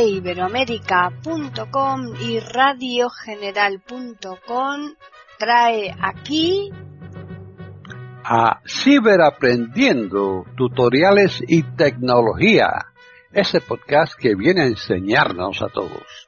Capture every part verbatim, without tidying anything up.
iberoamérica punto com y radio general punto com trae aquí a Ciberaprendiendo, tutoriales y tecnología, ese podcast que viene a enseñarnos a todos.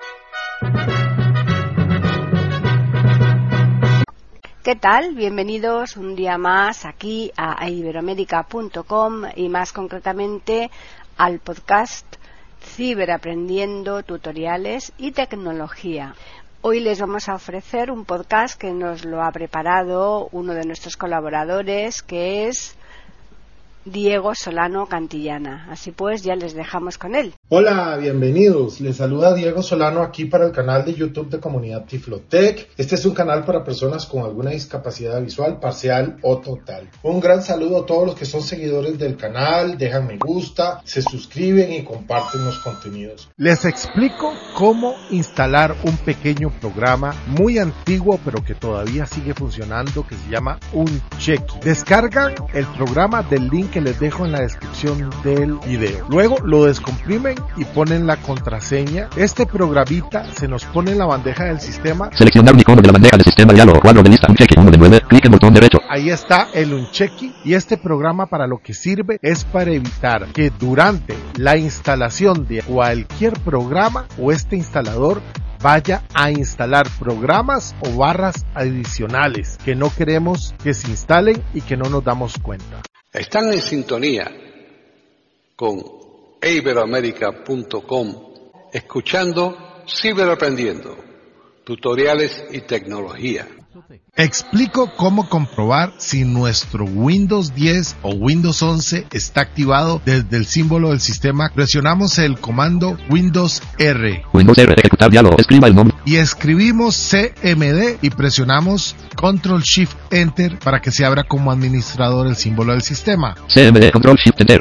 ¿Qué tal? Bienvenidos un día más aquí a iberoamérica punto com y más concretamente al podcast Ciberaprendiendo, tutoriales y tecnología. Hoy les vamos a ofrecer un podcast que nos lo ha preparado uno de nuestros colaboradores, que es Diego Solano Cantillana. Así pues, ya les dejamos con él. Hola, bienvenidos. Les saluda Diego Solano aquí para el canal de YouTube de Comunidad Tiflotec. Este es un canal para personas con alguna discapacidad visual, parcial o total. Un gran saludo a todos los que son seguidores del canal, dejan me gusta, se suscriben y comparten los contenidos. Les explico cómo instalar un pequeño programa muy antiguo pero que todavía sigue funcionando, que se llama Unchecky. Descargan el programa del link que les dejo en la descripción del video. Luego lo descomprimen y ponen la contraseña. Este programita se nos pone en la bandeja del sistema. Seleccionar un icono de la bandeja del sistema, diálogo, cuadro de lista, Unchecky, uno de nueve, clic en botón derecho. Ahí está el Unchecky, y este programa para lo que sirve es para evitar que durante la instalación de cualquier programa o este instalador vaya a instalar programas o barras adicionales que no queremos que se instalen y que no nos damos cuenta. Están en sintonía con iberoamérica punto com, escuchando Ciberaprendiendo, tutoriales y tecnología. Explico cómo comprobar si nuestro Windows diez o Windows once está activado. Desde el símbolo del sistema presionamos el comando Windows R. Windows R, ejecutar diálogo, escriba el nombre. Y escribimos C M D y presionamos Control Shift Enter para que se abra como administrador el símbolo del sistema. C M D, Control Shift Enter.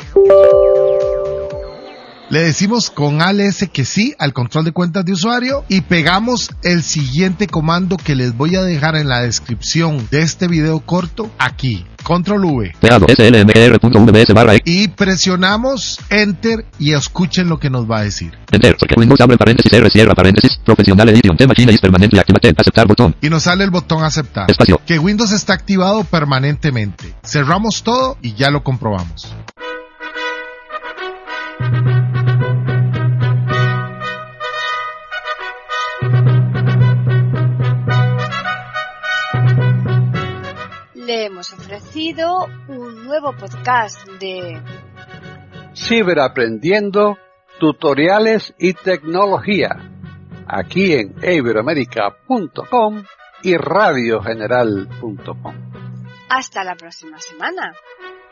Le decimos con Alt S que sí al control de cuentas de usuario y pegamos el siguiente comando que les voy a dejar en la descripción de este video corto aquí. Control V. Pegado slmr.vbs barra y presionamos Enter y escuchen lo que nos va a decir. Enter, porque Windows abre paréntesis, R cierra paréntesis, Professional Edition, tema China is permanently activated, aceptar botón. Y nos sale el botón aceptar. Espacio. Que Windows está activado permanentemente. Cerramos todo y ya lo comprobamos. Le hemos ofrecido un nuevo podcast de Ciberaprendiendo, tutoriales y tecnología, aquí en iberoamérica punto com y radio general punto com. Hasta la próxima semana.